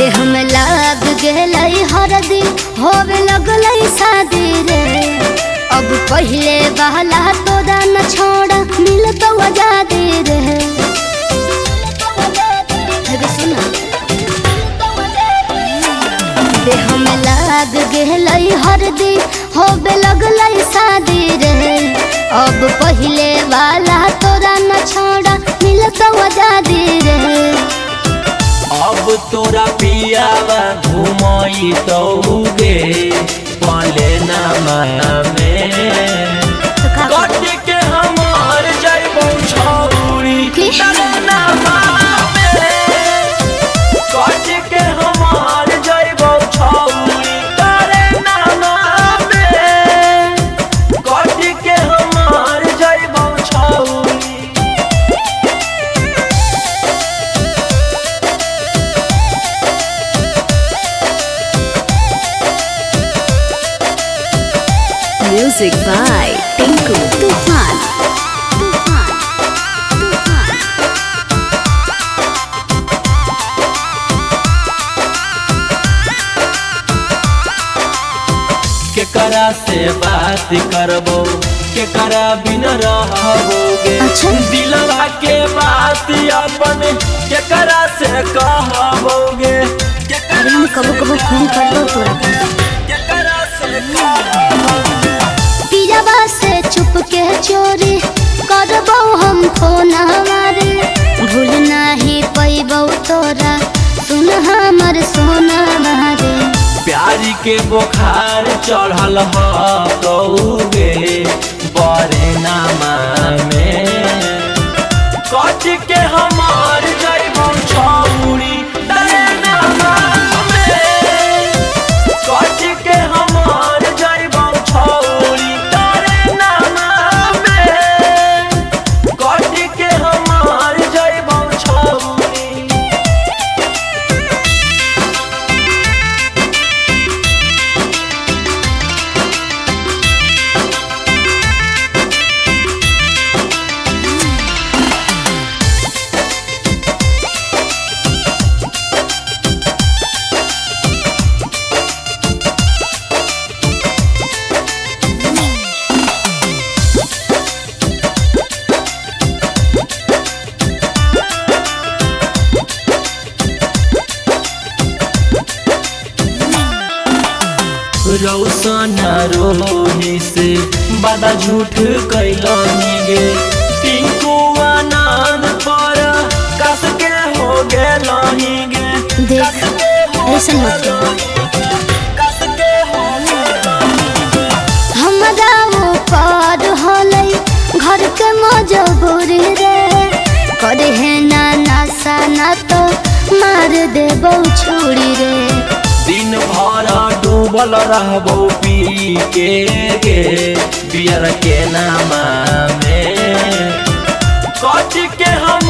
देह में लाग गेलै हरदी होवे लगलै शादी रे। अब पहले वाला तोरा न छोड़ा मिलतो आजादी रे। सुना देह में लाग गेलै हरदी होवे लगलै शादी रे। अब पहले वाला तोरा न छोड़ा मिलतो आजादी रे। अब तोरा पियावा घुमई तौगे पले नामा में कट के हमार जइबौ छौरी तले नामा में कट के हमार जइबौ छौरी तले नामा में कट के हमार जइबौ छौरी। Music by Tinku Tufan. केकरा से बात करबो केकरा बिन रहबोगे। अच्छा। दिलवा के बात अपन केकरा से कहबोगे। अरे मैं कबो कबो फोन कर दो तोरा केकरा से कहबोगे। पियावा से चुप के चोरी करबो हम फोन हमारे। भूल नहीं पैबो तोरा सुन हमर सोना मारे। प्यारी के बुखार चढ़ल ह कौगे बरे नामा में कट के हमार जइबौ छौरी तले नामा में कट के हमार जइबौ छौरी तले नामा में कट के हमार जइबौ छौरी। रौशन रोही से बड़ा झूठ कैलनी गे। टिंकू आनंद पर कस के हो गेलनी गे। देख ऐसा मत कस के हो गेलनी गे। हमरा वो पार होलै घर के मजबूरी रे। करे है ना नशा ना तो मार देबो छुरी रे। दिन भर डूबल रहबो पी के गे बियर के नामा में कट के हम